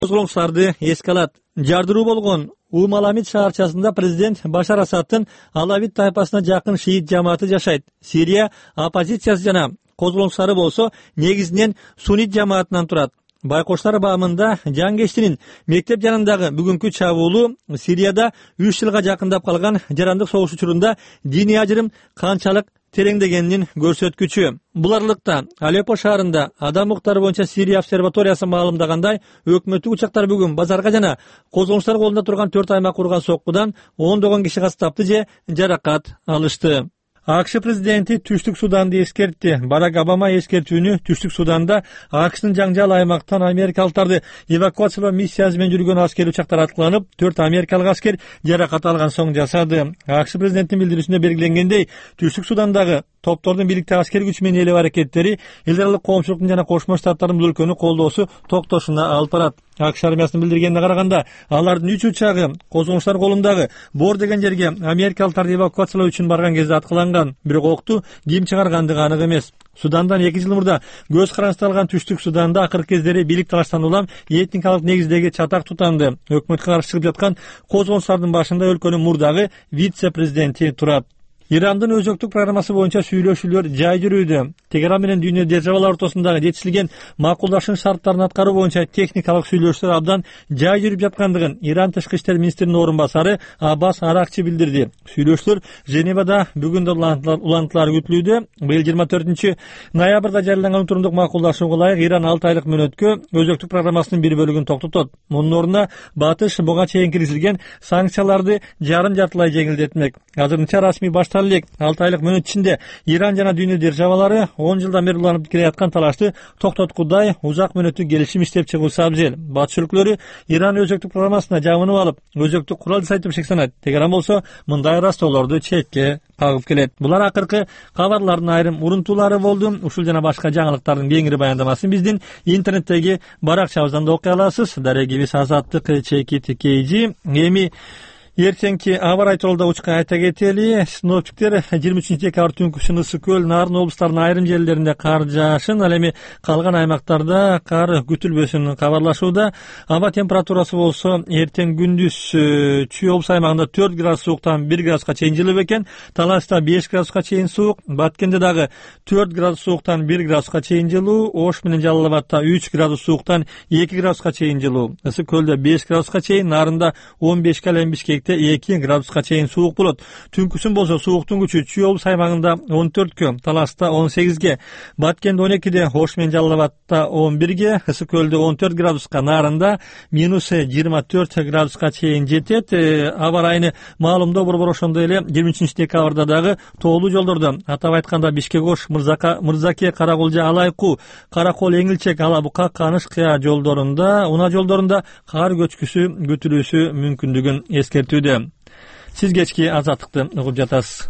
козголоңуштарды эске алат. Жардыруу болгон Умаламид шаарчасында президент Башар Асаддын Алавит тайпасына жакын шиит жамааты жашайт. Сирия оппозициясы жана козголоңуштары болсо негизинен суннит жамаатынан турат. Байкоштар баамында Жангештинин мектеп жанындагы бүгүнкү чабуулу Сирияда 3 жылга жакындап калган жарандык согуш учурунда диний ажырым канчалык тереңдегенин көрсөткүчү. Буларлыкта Алеппо шаарында адам укуктары боюнча Сирия обсерваториясы маалымдагандай, өкмөттүк учактар бүгүн базарга жана козголоңуштар колунда турган 4 аймак урган соккудан 10 киши каз тапты же жаракат алышты. АКШ президенти Түштүк Суданды эскертти. Барак Обама эскертүүнү Түштүк Суданда АКШнын жаңжал аймактан америкалыктарды эвакуациялоо миссиясы менен жүргөн аскер учактар аткыланып, 4 америкалык аскер жаракат алган соң жасады. АКШ президентинин билдирүүсүндө белгиленгендей, Түштүк Судандагы топтордун бийликти аскер күч менен ээлеп аракеттери эл аралык коомчулуктун жана Кошмо Штаттардын бул өлкөнү колдоосу токтошуна алып барат. АКШ армиясынын билдиргенине караганда, алардын 3 учагы козголоңуштар колундагы Бор деген жерге америкалыктарды эвакуациялоо үчүн барган кезде аткыланган. Бирок окту ким чыгаргандыгы анык эмес. Судандан 2 жыл мурда көз каранчы алган Түштүк Суданда акыркы кездери бийлик талаштан улам этникалык негиздеги чатак тутанды. Өкмөткө каршы чыгып жаткан козголоңуштардын башында өлкөнүн мурдагы вице-президенти турат. Ирандын өзөктүк программасы боюнча сүйлөшүүлөр жай жүрүүдө. Тегеран менен дүйнө державалары ортосундагы жетишилген макулдашуу шарттарын аткаруу боюнча техникалык сүйлөшүүлөр абдан жай жүрүп жаткандыгын Иран тышкы иштер министринин орун басары Аббас Аракчи билдирди. Сүйлөшүүлөр Женевада бүгүн да улантылары күтүлүүдө. Быйыл 24 ноябрда жарыяланган утурундук макулдашууга ылайык Иран 6 айлык мөөнөткө өзөктүк программасынын бир бөлүгүн токтотот. Мунун ордуна батыш буга чейин киргизилген санкцияларды жарым-жартылай жеңилдетмек. Азырынча расмий башталды. 6 айлык мөөнөт ичинде Иран жана дүйнө державалары 10 жылдан бери уланып келе жаткан талашты токтоткудай узак мөөнөттүк келишим иштеп чыгуусу абзел. Батыш өлкөлөрү Иран өзөктүк программасына жабынып алып, өзөктүк курал жасайтып шексанат. Тегеран болсо мындай ырастоолорду четке кагып келет. Булар акыркы кабарлардын айрым урунтуулары болду. Ушул жана башка жаңылыктардын кеңири баяндамасын биздин интернеттеги баракчабыздан да окуй аласыз. Дарегибиз Азаттык Чекит Кейжи. Эми эртеңки аба ырайы тууралуу учка айта кетели. Синоптиктер 23-декабрь түнкүсүн ысык көл, Нарын облустарынын айрым жерлеринде кар жаашын, ал эми калган аймактарда кар күтүлбөсүн кабарлашууда. Аба температурасы болсо эртең күндүз Чүй облус аймагында 4 градус сууктан 1 градуска чейин жылып экен. Таласта 5 градуска чейин суук, Баткенде дагы 4 градус сууктан 1 градуска чейин жылуу, Ош менен Жалал Абадта 3 градус сууктан 2 градуска чейин жылуу. Ысык көлдө 5 градуска чейин, Нарында 15 калем Бишкекте 2 градуска чейин суук болот. Түнкүсүн болсо сууктун күчү Чүй облус аймагында 14кө, Таласта 18ге, Баткенде 12де, Ош менен Жалал Абадта 11ге, ысык көлдө 14 градуска, Нарында минус 24 градуска чейин жетет. Аба ырайыны маалымдоо борбору ошондой эле 23-декабрда дагы тоолуу жолдордо, атап айтканда Бишкек-Ош, Мырзаке, Каракулжа, Алайку, Каракол, Эңилчек, Алабука, Каныш, Кыя жолдорунда, унаа жолдорунда кар көчкүсү күтүлүүсү мүмкүндүгүн эскертүүдө. Сиз кечки Азаттыкты угуп жатасыз.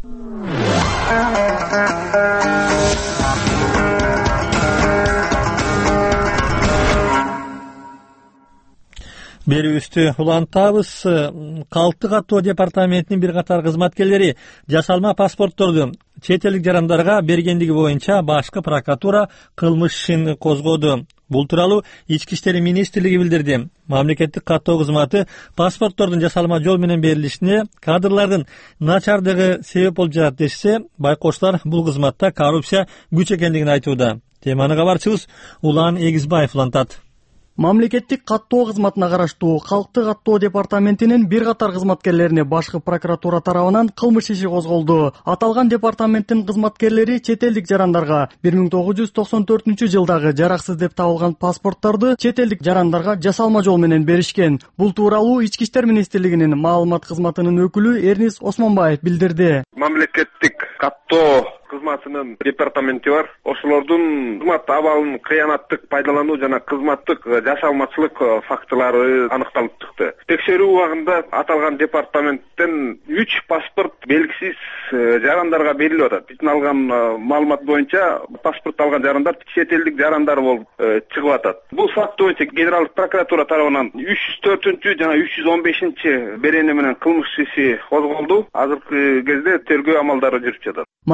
Берүүбүздү улантабыз. Калкты каттоо департаментинин бир катар кызматкерлери жасалма паспортторду чет элдик жарандарга бергендиги боюнча башкы прокуратура кылмыш ишин козгоду. Бул тууралуу Ички иштери министрлиги билдирди. Мамлекеттик каттоо кызматы паспорттордун жасалма жол менен берилишине кадрлардын начардыгы себеп болуп жатат дешсе, байкоштар бул кызматта коррупция күч экендигин айтууда. Теманы кабарчыбыз Улан Эгизбаев улантат. Мамлекеттик каттоо кызматына караштуу Калкты каттоо департаментинин бир катар кызматкерлерине башкы прокуратура тарабынан кылмыш иши козголду. Аталган департаменттин кызматкерлери чет элдик жарандарга 1994-жылдагы жараксыз деп табылган паспортторду чет элдик жарандарга жасалма жол менен беришкен. Бул тууралуу Ички иштер министрлигинин маалымат кызматынын өкүлү Эрнис Осмонбаев билдирди. Мамлекеттик каттоо кызматынын департаменти бар. Ошолордун кызмат абалын кыянаттык пайдалануу жана кызматтык жасалмачылык фактылары аныкталып чыкты. Текшерүү убагында аталган департаменттен 3 паспорт белгисиз жарандарга берилип атат. Биздин алган маалымат боюнча паспорт алган жарандар чет элдик жарандар болуп чыгып атат. Бул факт боюнча Генералдык прокуратура тарабынан 304 жана 315 берене менен кылмыш иши козголду. Азыркы кезде тергөө амалдары жүрүп жатат. Мамлекеттик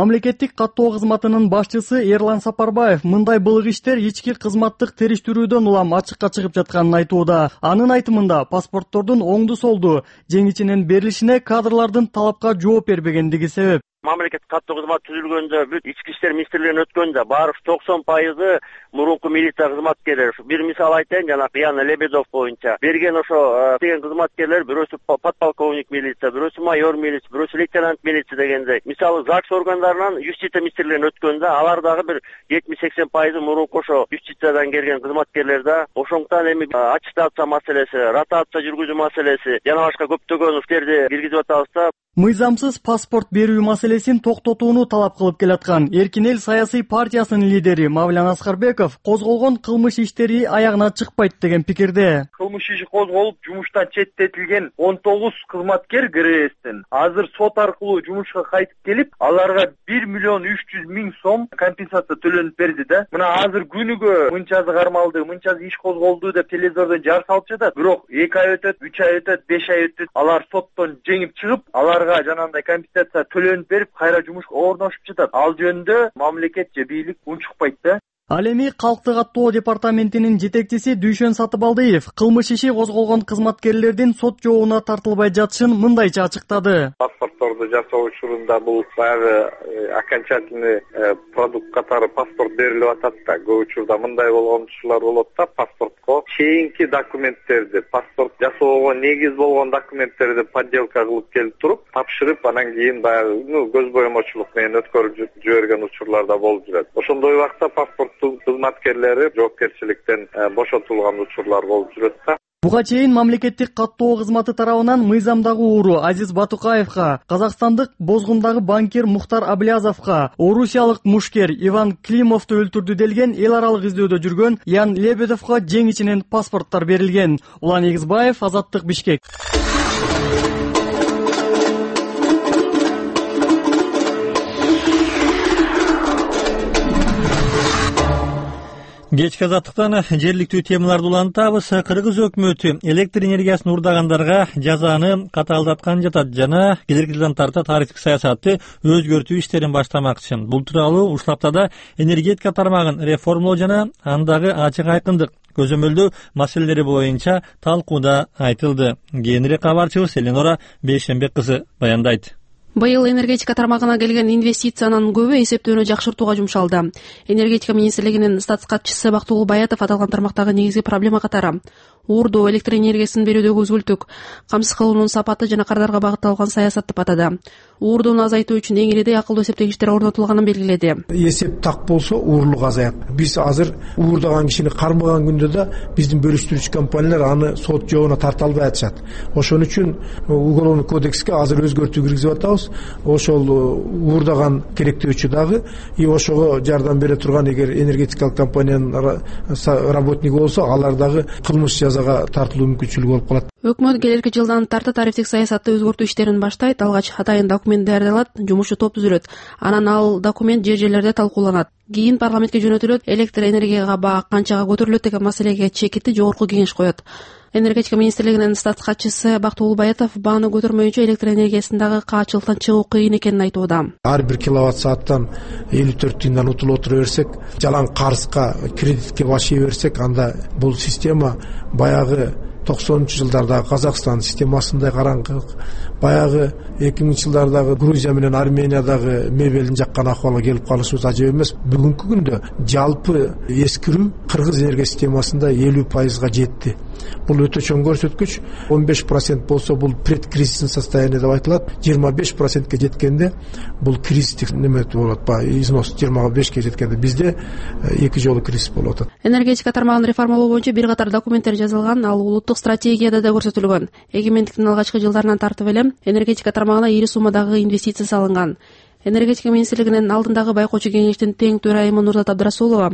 Мамлекеттик каттоо кызматынын башчысы Эрлан Сапарбаев мындай былык иштер ички кызматтык териштирүүдөн улам ачыкка чыгып жатканын айтууда. Анын айтымында паспорттордун оңду солду жеңичинен берилишине кадрлардын талапка жооп бербегендиги себеп. Мамлекеттик каттоо кызмат түзүлгөндө бүт ички иштер министрлигине өткөндө баары 90% мурунку милиция кызматкерлери. Бир мисал айтайын, жана Яна Лебедов боюнча берген ошо деген кызматкерлер бирөөсү подполковник милиция, бирөөсү майор милиция, бирөөсү лейтенант милиция дегендей. Мисалы ЗАГС органдарынан юстиция министрлигине өткөндө алар дагы бир 70-80% мурунку ошо юстициядан келген кызматкерлер да. Ошондуктан эми аттестация маселеси, ротация жүргүзүү маселеси жана башка көптөгөн иштерди киргизип атабыз да. Мыйзамсыз паспорт берүү маселесин токтотууну талап кылып келаткан Эркин эл саясий партиясынын лидери Мавлян Аскарбеков козголгон кылмыш иштери аягына чыкпайт деген пикирде. Кылмыш иши козголуп, жумуштан четтетилген 19 кызматкер КРСтен азыр сот аркылуу жумушка кайтып келип, аларга 1,3 миллион сом компенсация төлөнүп берди да. Мына азыр күнүгө мынчасы кармалды, мынчасы иш козголду деп телевизордон жар салып жатат. Бирок 2 ай өтөт, 3 ай өтөт, 5 ай өтөт. Алар соттон жеңип чыгып, жанагындай компенсация төлөнүп берип, кайра жумушка орношуп жатат. Ал жөнүндө мамлекет же бийлик унчукпайт да. Ал эми Калктык аттоо департаментинин жетекчиси Дүйшөн Сатыбалдиев кылмыш иши козголгон кызматкерлердин сот жообуна тартылбай жатышын мындайча ачыктады. Паспортторду жасоо учурунда бул баягы окончательный продукт катары паспорт берилип атат да. Көп учурда мындай болгон учурлар болот да, паспортко чейинки документтерди, паспорт жасоого негиз болгон документтерди подделка кылып келип туруп, тапшырып, анан кийин баягы көз боемочулук менен өткөрүп жиберген учурлар да болуп жүрөт. Ошондой убакта паспорт кызматкерлери жоопкерчиликтен бошотулган учурлар болуп жүрөт да. Буга чейин мамлекеттик каттоо кызматы тарабынан мыйзамдагы ууру Азиз Батукаевга, казакстандык Бозгундагы банкир Мухтар Аблязовго, орусиялык мушкер Иван Климовду өлтүрдү делген эл аралык издөөдө жүргөн Ян Лебедовго жеңичинен паспорттор берилген. Улан Эгизбаев, Азаттык, Бишкек. Кечки Азаттыктан жергиликтүү темаларды улантабыз. Кыргыз өкмөтү электр энергиясын урдагандарга жазаны катаалдаткан жатат жана келерки жылдан тарта тарифтик саясатты өзгөртүү иштерин баштамакчы. Бул тууралуу ушул аптада энергетика тармагын реформалоо жана андагы ачык айкындык көзөмөлдөө маселелери боюнча талкууда айтылды. Кийинирээк кабарчыбыз Эленора Бейшембек кызы баяндайт. Быйыл энергетика тармагына келген инвестициянын көбү эсептөөнү жакшыртууга жумшалды. Энергетика министрлигинин статс катчысы Бактыгул Баятов аталган тармактагы негизги проблема катары уурду электр энергиясын берүүдөгү үзгүлтүк, камсыз кылуунун сапаты жана кардарга багытталган саясат деп атады. Уурдууну азайтуу үчүн эң ириде акылдуу эсептегичтер орнотулганын белгиледи. Эсеп так болсо уурлук азаят. Биз азыр уурдаган кишини кармаган күндө да биздин бөлүштүрүүчү компаниялар аны сот жообуна тарта албай атышат. Ошон үчүн уголовный кодекске азыр өзгөртүү киргизип атабыз. Ошол уурдаган керектөөчү дагы ошого жардам бере турган эгер энергетикалык компаниянын работниги болсо, алар дагы кылмыш жазага тартылуу мүмкүнчүлүгү болуп калат. Өкмөт келерки жылдан тарта тарифтик саясатты өзгөртүү иштерин баштайт. Алгач атайын документ даярдалат, жумушчу топ түзүлөт. Анан ал документ жер-жерлерде талкууланат. Кийин парламентке жөнөтүлөт, электр энергияга баа канчага көтөрүлөт деген маселеге чекити жогорку кеңеш коет. Энергетика министрлигинин статс катчысы Бактыгул Баятов бааны көтөрмөйүнчө электр энергиясындагы каачылыктан чыгуу кыйын экенин айтууда. Ар бир киловатт сааттан 54 тиындан утулуп отура берсек, жалаң карызга, кредитке баш ие берсек, анда бул система баягы 90-жылдардагы Казакстан системасындай караңгылык, баягы 2000-жылдардагы Грузия менен Армениядагы мебелин жаккан акыбалга келип калышыбыз ажап эмес. Бүгүнкү күндө жалпы эскирүү Кыргыз энергия системасында 50%га жетти. Бул өтө чоң көрсөткүч. 15% болсо бул предкризисный состояние деп айтылат. 25%ке жеткенде бул кризистик неме болот, износ 25-ке жеткенде бизде эки жолу кризис болуп атат. Энергетика тармагын реформалоо боюнча бир катар документтер жазылган, ал улуттук стратегияда да көрсөтүлгөн. Эгемендиктин алгачкы жылдарынан тартып эле энергетика тармагына ири суммадагы инвестиция салынган. Энергетика министрлигинин алдындагы байкоочу кеңештин тең төрайымы Нурзат Абдрасулова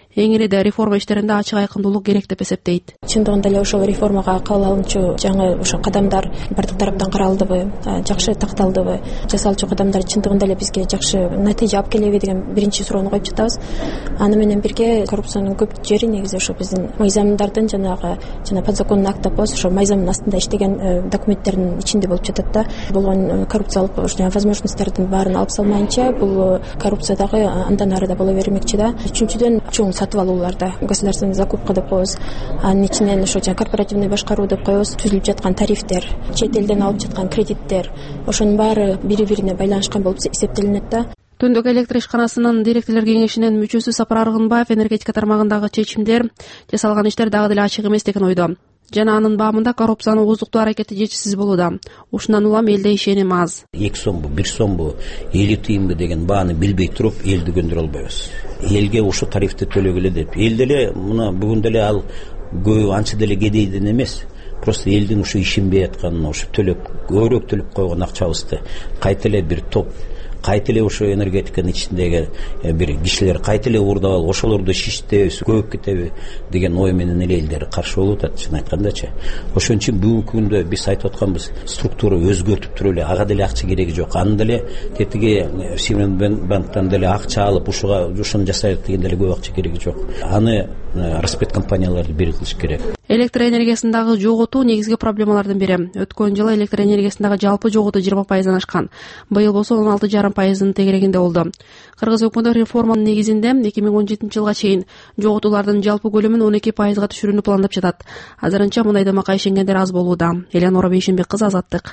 эң ири реформа иштеринде ачык айкындуулук керек деп эсептейт. Чындыгында эле ошол реформага кабыл алынчу жаңы ошо кадамдар бардык тараптан каралдыбы, жакшы такталдыбы, жасалчу кадамдар чындыгында эле бизге жакшы натыйжа алып келеби деген биринчи суроону коюп жатабыз. Аны менен бирге коррупциянын көп жери негизи ошо биздин майзамдардын жана подзаконный акт болсо ошо майзамдын астында иштеген документтердин ичинде болуп жатат да. Болгон коррупциялык возможностьтордун баарын алып салмайынча бул коррупция дагы андан ары да боло бермекчи да. Үчүнчүдөн чоң сатып алууларда государственный закупка деп коебуз. Анын ичинен ошо корпоративный башкаруу деп коебуз. Түзүлүп жаткан тарифтер, чет элден алып жаткан кредиттер, ошонун баары бири-бирине байланышкан болуп эсептелинет да. Түндүк электр ишканасынын директорлор кеңешинин мүчөсү Сапар Аргынбаев энергетика тармагындагы чечимдер, жасалган иштер дагы деле ачык эмес деген ойдо. Жана анын баамында коррупциянын ооздуктуу аракети жетишсиз болууда. Ушундан улам элде ишеним аз. 2 сомбу, 1 сомбу, 50 тыйынбы деген бааны билбей туруп элди көндүрө албайбыз. Элге ушу тарифти төлөгүлө деп. Эл деле мына бүгүн деле ал көбү анча деле кедейден эмес. Просто элдин ушу ишенбей атканын, ушу төлөп, көбүрөөк төлөп койгон акчабызды кайта эле бир топ, кайта эле ошо энергетиканын ичиндеги бир кишилер кайта эле уурдап алып ошолорду шиштебиз, көп кетеби деген ой менен эле элдер каршы болуп атат, чын айткандачы. Ошон үчүн бүгүнкү күндө биз айтып атканбыз, структура өзгөртүп туруп эле, ага деле акча кереги жок. Аны деле тетиги Симонбанктан деле акча алып ушуну жасайт деген деле көп акча кереги жок. Аны распет компанияларды бир кылыш керек. Электр энергиясындагы жоготуу негизги проблемалардын бири. Өткөн жылы электр энергиясындагы жалпы жоготуу 20% ашкан. Быйыл болсо 16,5% тегерегинде болду. Кыргыз өкмөтү реформанын негизинде 2017 жылга чейин жоготуулардын жалпы көлөмүн 12%га түшүрүүнү пландап жатат. Азырынча мындай дамакка ишенгендер аз болууда. Элеонора Бейшенбек кызы, Азаттык.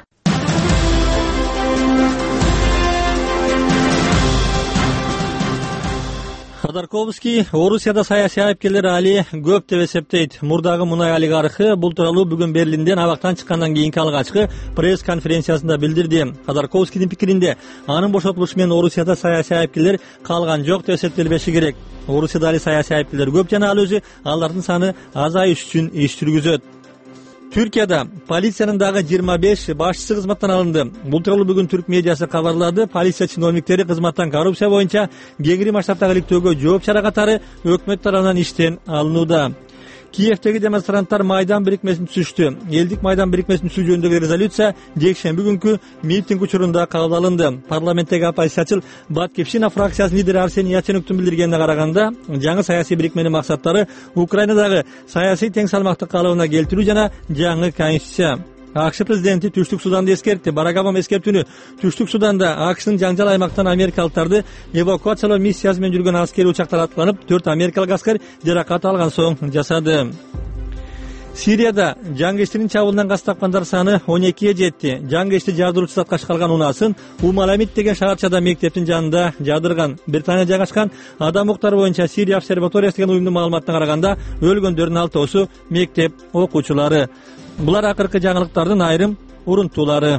Ходорковский Орусияда саясий айыпкерлер али көп деп эсептейт. Мурдагы мунай олигархы бул тууралуу бүгүн Берлинден абактан чыккандан кийинки алгачкы пресс конференциясында билдирди. Ходорковскийдин пикиринде анын бошотулушу менен Орусияда саясий айыпкерлер калган жок деп эсептелбеши керек. Орусияда али саясий айыпкерлер көп жана ал өзү алардын саны азайыш үчүн иш жүргүзөт. Түркияда полициянын дагы 25 башчысы кызматтан алынды. Бул тууралуу бүгүн түрк медиасы кабарлады. Полиция чиновниктери кызматтан коррупция боюнча кеңири масштабтагы иликтөөгө жооп чара катары өкмөт тарабынан иштен алынууда. Киевдеги демонстранттар Майдан бирикмесин түзүштү. Элдик Майдан бирикмесин түзүү жөнүндөгү резолюция жекшемби күнкү митинг учурунда кабыл алынды. Парламенттеги оппозициячыл Баткивщина фракциясынын лидери Арсений Яценюктун билдиргенине караганда, жаңы саясий бирикменин максаттары Украинадагы саясий тең салмактык калыбына келтирүү жана жаңы конституция. АКШ президенти Түштүк Суданды эскертти. Барак Обама эскертүүнү Түштүк Суданда АКШнын жаңжал аймактан америкалыктарды эвакуациялоо миссиясы менен жүргөн аскерий учактар аткыланып, 4 америкалык аскер жаракат алган соң жасады. Сирияда жаңгештин чабуулунан каз тапкандар саны 12ге жетти. Жаңгешти жардыруучу затка калган унаасын Умаламит деген шаарчада мектептин жанында жадырган. Британия жайгашкан адам укуктары боюнча Сирия обсерваториясы деген уюмдун маалыматына караганда өлгөндөрдүн 6-оосу мектеп окуучулары. Булар акыркы жаңылыктардын айрым урунтуулары.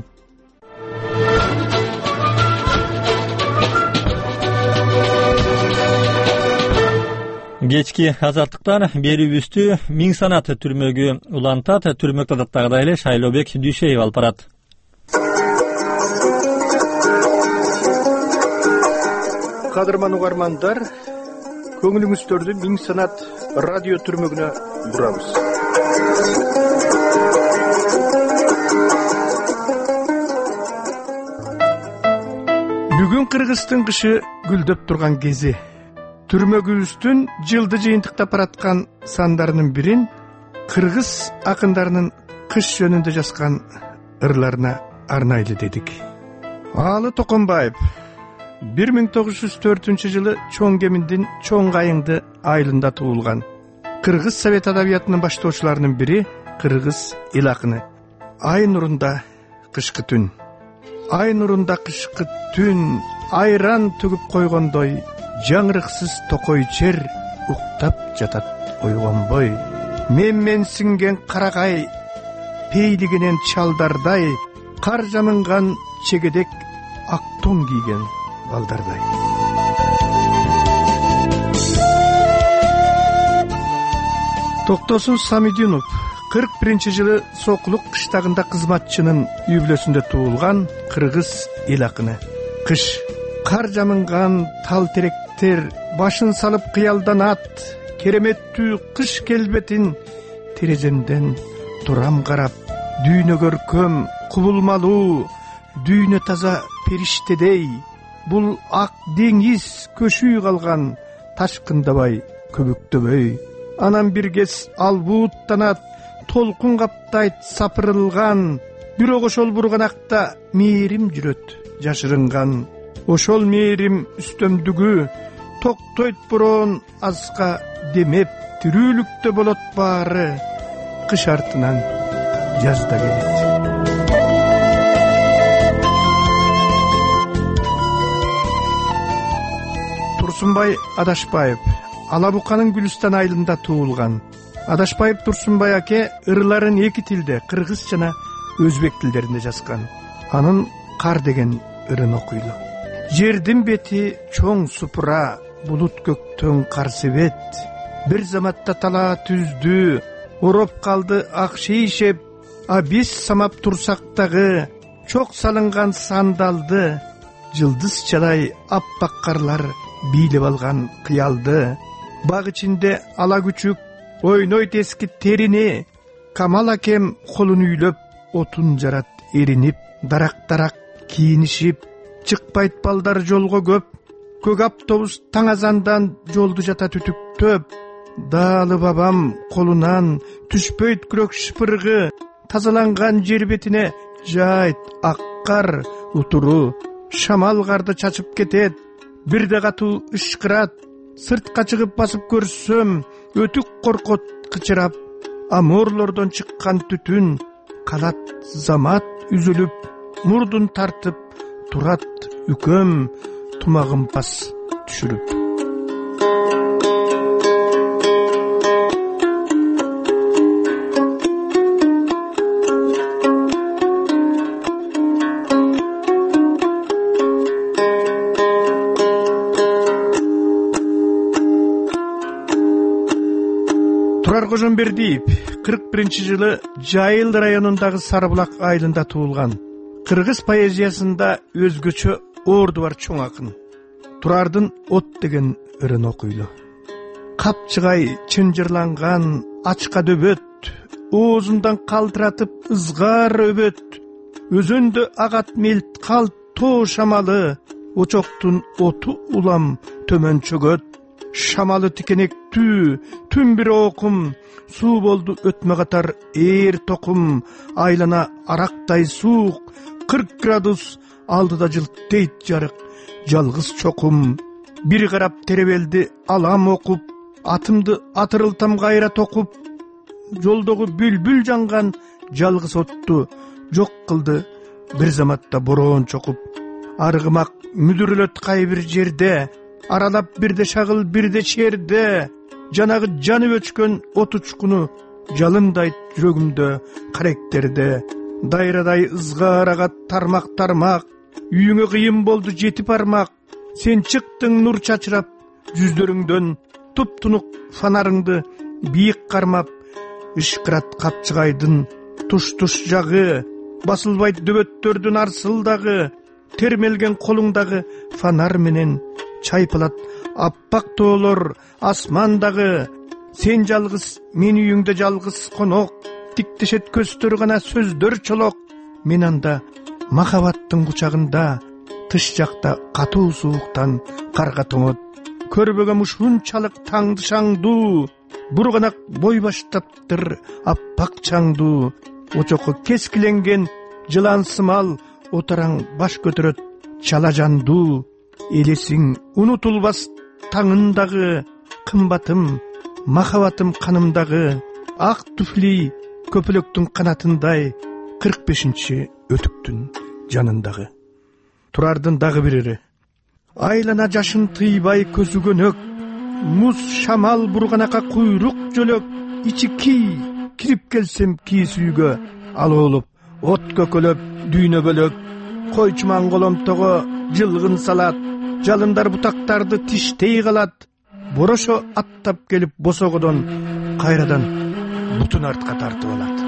Кечки азаттыктан берүүбүздү Миң санат түрмөгү улантат. Түрмөктө дагы эле Шайлообек Дүйшеев алып барат. Кадырман угармандар, көңүлүңүздөрдү Миң санат радио түрмөгүнө бурабыз. Бүгүн Кыргыздын кышы гүлдөп турган кези. Түрмөгүбүздүн жылды жыйынтыктап бараткан сандарынын бирин кыргыз акындарынын кыш жөнүндө жазган ырларына арнайлы дедик. Аалы Токонбаев 1904 жылы Чоң Кеминдин Чоң Кайыңды айылында туулган. Кыргыз совет адабиятынын баштоочуларынын бири кыргыз эл акыны. Ай нурунда кышкы түн. Ай нурунда кышкы түн, айран төгүп койгондой, жаңырыксыз токой чер уктап жатат ойгонбой. Менсинген карагай, пейлигенен чалдардай, кар жамынган чегедек ак тон кийген балдардай. Токтосун Самидинов 41 жылы Сокулук кыштагында кызматчынын үй бүлөсүндө туулган кыргыз эл акыны. Кыш, кар жамынган тал теректер башын салып кыялданат, кереметтүү кыш келбетин тереземден турам карап. Дүйнө көркөм, кубулмалуу, дүйнө таза периштедей. Бул ак деңиз көшүй калган, ташкындабай, көбүктөбөй. Анан бир кез албууттанат, толкун каптайт сапырылган. Бирок ошол бурганакта мээрим жүрөт жашырынган. Ошол мээрим үстөмдүгү токтойт бороон азга демеп. Тирүүлүктө болот баары, кыш артынан жазда келет. Турсунбай Адашбаев Ала Буканын Гүлүстан айылында туулган. Адашбаев Турсунбай аке ырларын эки тилде, кыргыз жана өзбек тилдеринде жазган. Анын Кар деген ырын окуйлу. Жердин бети чоң супура, булут көктөн кар себет. Бир заматта тала түздү, ороп калды ак шейшеп. А биз самап турсак дагы, чок салынган сандалды. Жылдызчадай аппак карлар бийлеп алган кыялды. Баг ичинде ала күчүк ойнойт эски терини. Камал акем колун үйлөп, отун жарат эринип. Дарак кийинишип, чыкпайт балдар жолго көп. Көк автобус таң азандан жолду жата түтүктөп. Даалы бабам колунан түшпөйт күрөк шыпыргы. Тазаланган жер бетине жайт ак кар утуру. Шамал карды чачып кетет, бирде катуу ышкырат. Сыртка чыгып басып көрсөм, өтүк коркот кычырап. Аморлордон чыккан түтүн калат замат үзүлүп. Мурдун тартып турат үкөм, тумагын пас түшүрүп. Турар Кожомбердиев 41-жылы Жайыл районундагы Сарыбулак айылында туулган. Кыргыз поэзиясында өзгөчө орду бар чоң акын. Турардын От деген ырын окуйлу. Капчыгай чынжырланган ачка дөбөт, оозундан калтыратып ызгар өбөт. Өзөндө агат мелт калт тоо шамалы, очоктун оту улам төмөн чөгөт. Шамалы тикенектүү, түн бир окум, суу болду өтмө катар ээр токум. Айлана арактай суук, 40 градус алдыда жылттейт жарык, жалгыз чокум. Бир карап теребелди алам окуп, атымды атырылтам кайра токуп. Жолдогу бүлбүл жанган жалгыз отту жок кылды бир заматта бороон чокуп. Аргымак мүдүрөлөт кайбир жерде, аралап бирде шагыл бирде черде. Жанагы жаны өчкөн от учкуну жалындайт жүрөгүмдө каректерде. Дайрадай ызгар агат тармак, үйүңө кыйын болду жетип армак. Сен чыктың нур чачырап, жүздөрүңдөн туп-тунук фонарыңды бийик кармап. Ышкырат капчыгайдын туш-туш жагы, басылбайт дөбөттөрдүн арсылдагы. Термелген колуңдагы фонар менен чайпалат аппак тоолор асмандагы. Сен жалгыз, мен үйүңдө жалгыз конок, тиктешет көздөр гана сөздөр чолок. Мен анда махабаттын кучагында, тыш жакта катуу сууктан карга тоңот. Көрбөгөм ушунчалык таңды шаңдуу, бурганак бой баштаптыр аппак чаңдуу. Очокко кескиленген жылансымал, отараң баш көтөрөт чала жандуу. Элесиң унутулбас таңындагы, кымбатым, махабатым канымдагы. Ак туфли көпөлөктүн канатындай, 45-чи өтүктүн жанындагы. Турардын дагы бир ири. Айлана жашын тыйбай көзү көнөк, муз шамал бурганака куйрук жөлөк. Ичи кирип келсем кийиз үйгө, алып от көкөлөп дүйнө бөлөк. Койчуман коломтого жылгын салат, жалындар бутактарды тиштей калат. Борошо аттап келип босогодон кайрадан бутун артка тартып алат.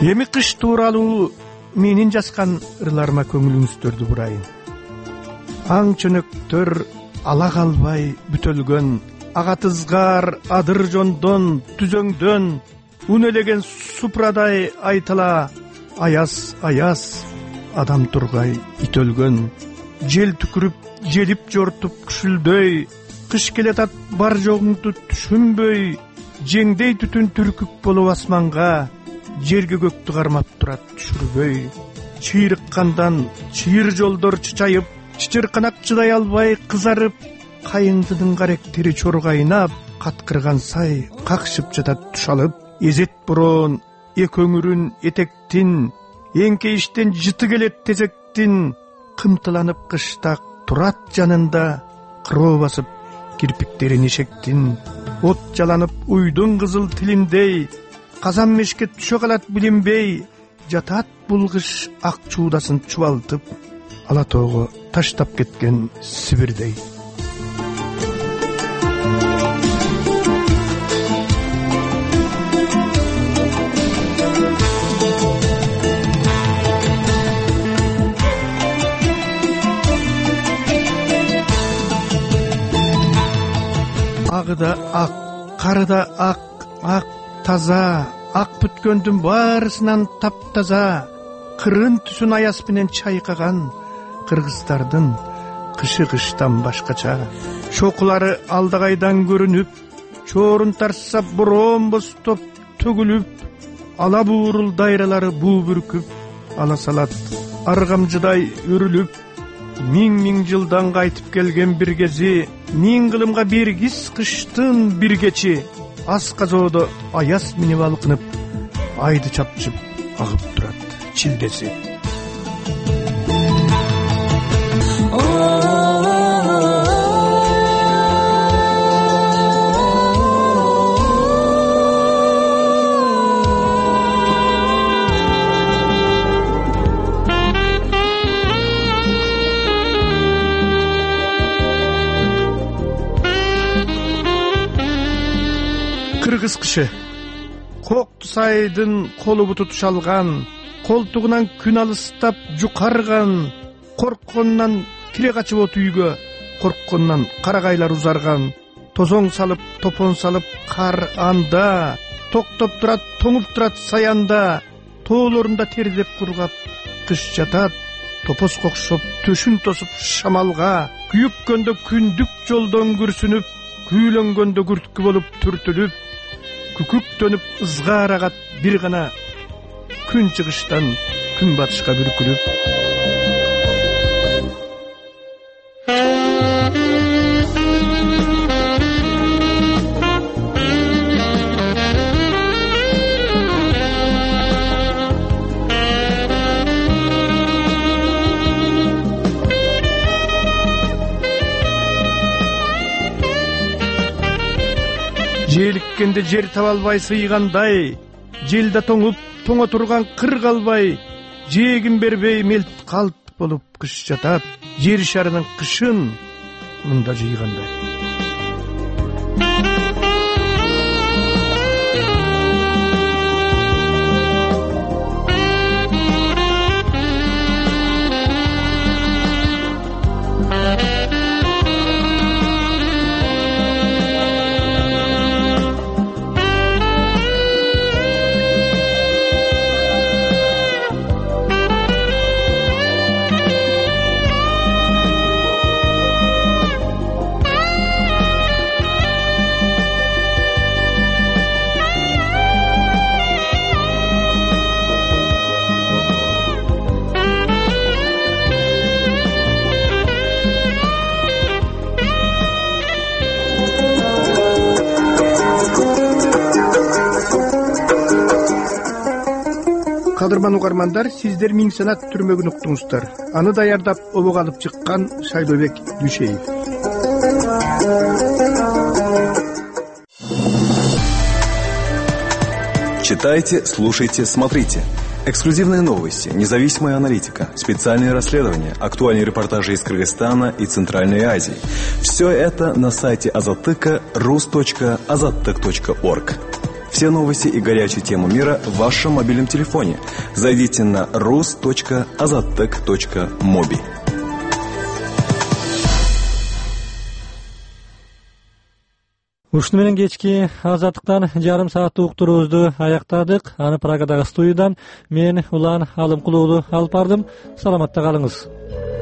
Эми кыш тууралуу менин жазган ырларыма көңүлүңүздөрдү бурайын. Аң чөнөктөр ала калбай бүтөлгөн, агатызгар адыр жондон түзөңдөн үнелеген супрадай айтала аяз аяз адам тургай ит өлгөн. Жел түкүрүп желип жортуп күшүлдөй, кыш келатат бар жогуңду түшүнбөй, жеңдей түтүн түркүк болуп асманга, жерге көктү кармап турат түшүрбөй. Чыйрыккандан чыйыр жолдор чычайып, чычырканак чыдай албай кызарып, кайыңдынын каректери чоргайнап, каткырган сай какшып жатат туш алып. Эзет бороон экөңүрүн этектин, эңкейиштен жыты келет тезектин, кымтыланып кыштак турат жанында, кыроо басып кирпиктерин эшектин. От жаланып уйдун кызыл тилиндей, казан мешке түшө калат билинбей, жатат бул кыш ак чуудасын чубалтып, ала тоого таштап кеткен Сибирдей. Ағы да ақ, қары да ақ, ақ таза, ақ бүткөндүн баарысынан таптаза, кырын түсүн аяс менен чайкаган кыргыздардын кышы кыштан башкача. Чокулары алдагайдан көрүнүп, чорун тарса бороон бостоп төгүлүп, ала буурул дайралары буу бүркүп, ала салат аргамжыдай өрүлүп, миң жылдан кайтып келген бир кези, миң кылымга бергиз кыштын бир кечи, ас казоодо аяз минип алкынып, айды чапчып агып турат чилдеси. Кыргыз кышы Кокту сайдын колу буту тушалган, колтугунан күн алыстап жукарган, коркконунан кире качып от үйгө, коркконунан карагайлар узарган, тозоң салып топон салып кар анда, токтоп турат тоңуп турат саянда, тоолорунда тердеп кургап кыш жатат, топос кокшоп төшүн тосуп шамалга, күйүккөндө күндүк жолдон күрсүнүп, күүлөнгөндө күрткү болуп түртүлүп, күкүктөнүп ызгаар агат бир гана күн чыгыштан күн батышка бүркүлүп. Желиккенде жер таба албай сыйгандай, желда тоңуп тоңо турган кыр калбай, жегин бербей мелт калт болуп кыш жатат, жер шарынын кышын мында жыйгандай. Кадырман угармандар, сиздер Миң Санат түрмөгүн уктуңуздар. Аны даярдап обого алып чыккан Шайлообек Дүйшеев. Читайте, слушайте, смотрите. Эксклюзивные новости, независимая аналитика, специальные расследования, актуальные репортажи из Кыргызстана и Центральной Азии. Все это на сайте Азаттыка rus.azattyk.org. Все новости и горячие темы мира в вашем мобильном телефоне. Зайдите на rus.azattek.mobi. Ушуну менен кечки Азаттыктан жарым сааттык уктуруубузду аяктадык. Аны Прагадагы студиядан мен Улан Алымкулуулу алып бардым. Саламатта калыңыз.